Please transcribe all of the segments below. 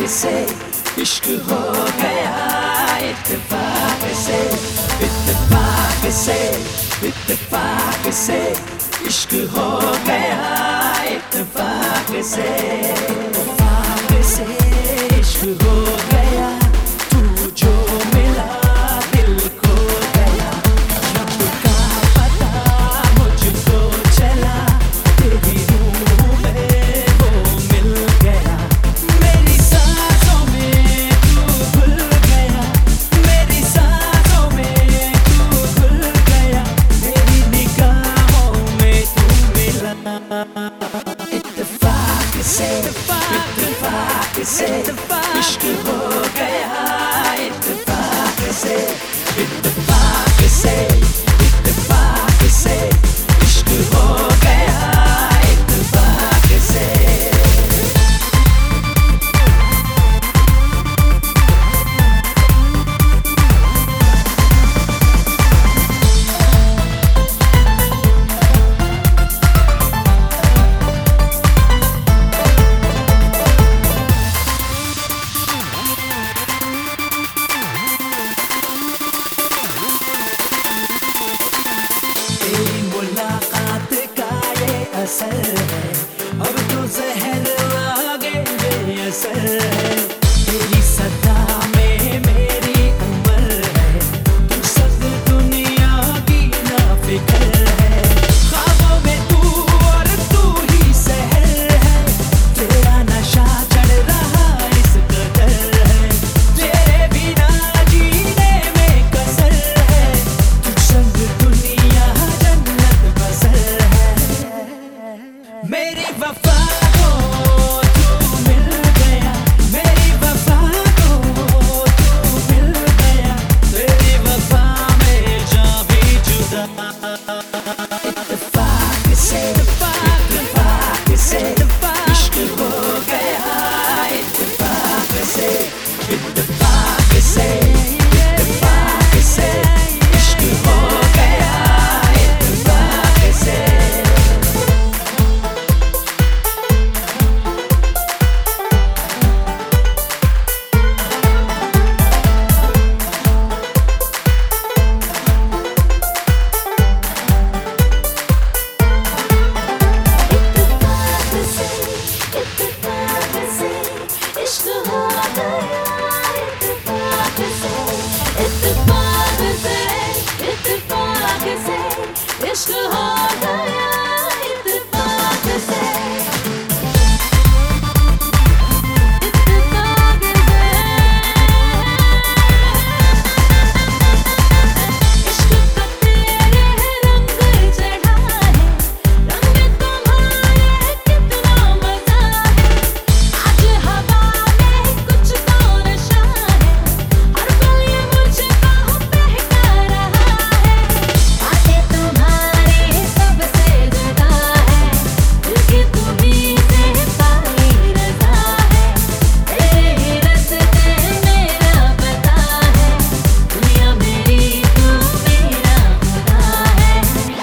से इश्क हो गया, इत्तेफाक से, इत्तेफाक से, इत्तेफाक से इश्क हो गया, इत्तेफाक से, इत्तेफाक से इश्क हो गया। तू जो मिला दिल खो गया, रब का पता मुझको चला, तेरी रूह में वो मिल गया। मेरी सांसों में तू घुल गया, मेरी सांसों में तू घुल गया, मेरी निगाहों में तू मिला। इत्तेफाक से, इत्तेफाक से इश्क हो गया, इत्तेफाक से, इत्तेफाक से, इत्तेफाक से इश्क हो गया, इत्तेफाक से। असर है अब तो जहर लागे बेअसर है, तेरी सदा में मेरी उम्र है, तू सब दुनिया की नाफिकर है। ख्वाबों में तू और तू ही सहर है, तेरा नशा चढ़ रहा इस कदर है, तेरे बिना जीने में कसर है, तू सब दुनिया जन्नत बसर है। मेरी वफा को तू मिल गया, मेरी वफा को तू मिल गया, तेरी वफा में जा भी जुदा। इत्तेफाक से, इत्तेफाक से इश्क हो गया, इत्तेफाक से, इत्तेफाक से, इत्तेफाक से इश्क हो गया, इत्तेफाक से। इश्क हो गया, इत्तेफाक से, इत्तेफाक से, इश्क का तेरे रंग चढ़ा है, रंग तुम्हारे कितना मजा है, आज हवा में कुछ तो नशा है, हर पल ये मुझको बहका रहा है, आके तुम्हारे सबसे जुदा है, दिल की तुम्हीं से पाई रज़ा है, तेरे ही रास्ते मेरा पता है, दुनिया मेरी तू मेरा खुदा है।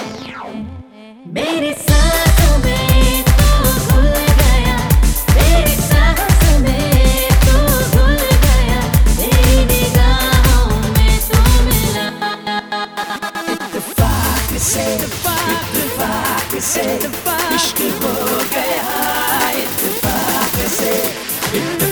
मेरी सांसों में तू घुल गया, मेरी सांसों में तू घुल गया, मेरी निगाहों में तू मिला। इत्तेफाक से, इत्तेफाक से इश्क हो गया, इत्तेफाक से, इत्तेफाक